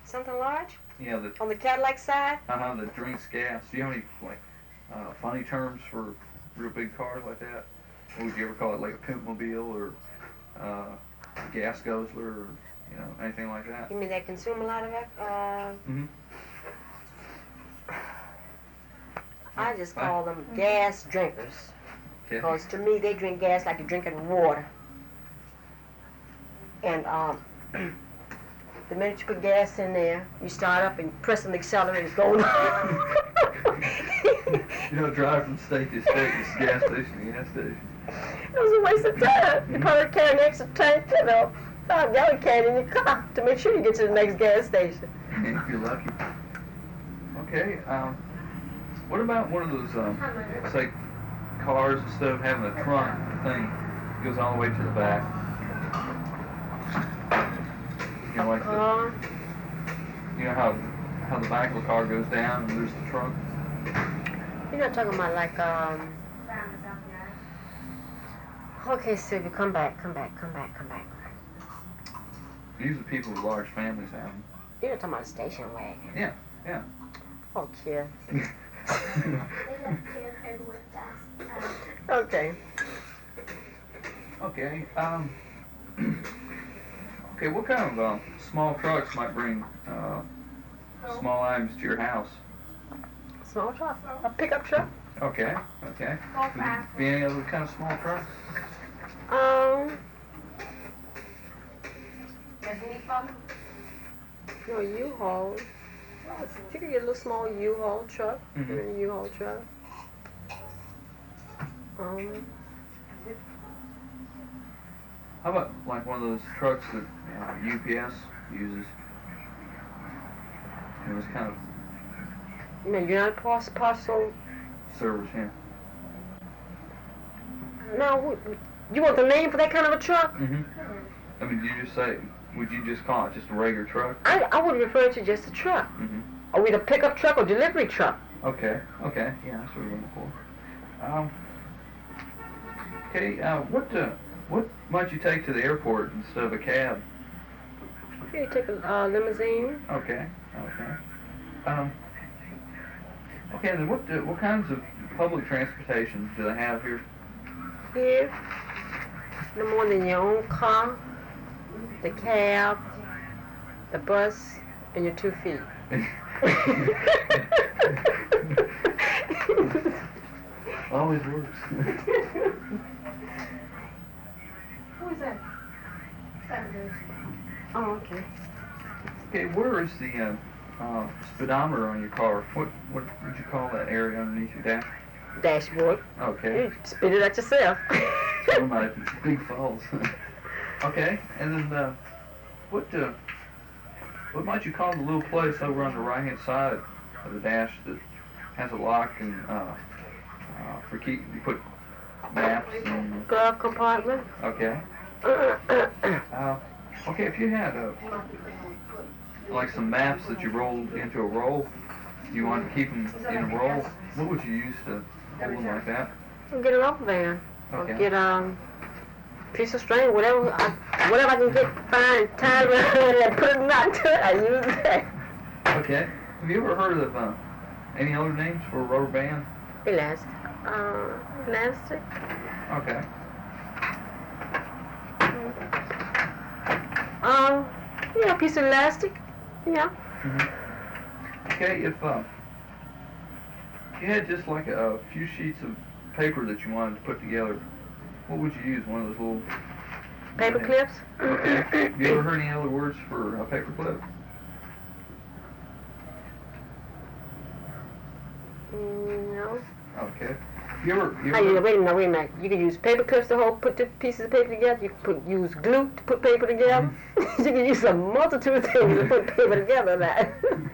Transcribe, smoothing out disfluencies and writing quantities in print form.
Something large? Yeah, On the Cadillac side? that drinks gas. Do you have any like funny terms for real big cars like that? Or would you ever call it like a pimp mobile or a gas guzzler or anything like that? You mean they consume a lot of that? I just call them gas drinkers. Okay. Because to me, they drink gas like you're drinking water. And the minute you put gas in there, you start up and press on the accelerator, it's going Drive from state to state, it's gas station to gas station. It was a waste of time. You probably carry an extra tank, a 5-gallon can in your car to make sure you get to the next gas station. If you're lucky. Okay, what about one of those, say, cars, instead of having a trunk thing, goes all the way to the back? Like how the back of the car goes down and there's the trunk? You're not talking about like, okay, Sylvia, come back. Usually people with large families have them. You're not talking about a station wagon. Yeah. Oh, kid. Okay. Okay, okay, what kind of small trucks might bring small items to your house? Small truck? A pickup truck? Okay. Would there be any other kind of small truck? No, U-Haul. You could get a little small U-Haul truck. Mm-hmm. U-Haul truck. How about like one of those trucks that UPS uses? It's kind of United Parcel service, yeah. Now, you want the name for that kind of a truck? Mm-hmm. I mean, would you just call it just a regular truck? I would refer to just a truck. Mm-hmm. Are we the pickup truck or delivery truck? Okay, yeah, that's what we're looking for. Okay, what might you take to the airport instead of a cab? You take a limousine. Okay. Okay, then what kinds of public transportation do they have here? Here, no more than your own car, the cab, the bus, and your 2 feet. Always works. Who is that? Saturdays. Oh, okay. Okay, where is the speedometer on your car? What would you call that area underneath your dash? Dashboard. Okay. You spit it at yourself. One of my big falls. Okay, and then what might you call the little place over on the right-hand side of the dash that has a lock and for keep you put maps and Glove compartment. okay. Okay, if you had like some maps that you rolled into a roll, you want to keep them in a roll, what would you use to hold them like that? Get a rubber band. Okay. Or get a piece of string, whatever I can get, find, tie around it and put a knot to it, I use that. Okay. Have you ever heard of any other names for a rubber band? Elastic. Elastic. Okay. Yeah, a piece of elastic. Yeah. Mm-hmm. Okay, if you had just like a few sheets of paper that you wanted to put together, what would you use? One of those little Paper clips? Okay. Have you ever heard any other words for a paper clip? No. Okay. You ever Wait a minute. You can use paper clips to put the pieces of paper together. You can use glue to put paper together. You can use a multitude of things to put paper together.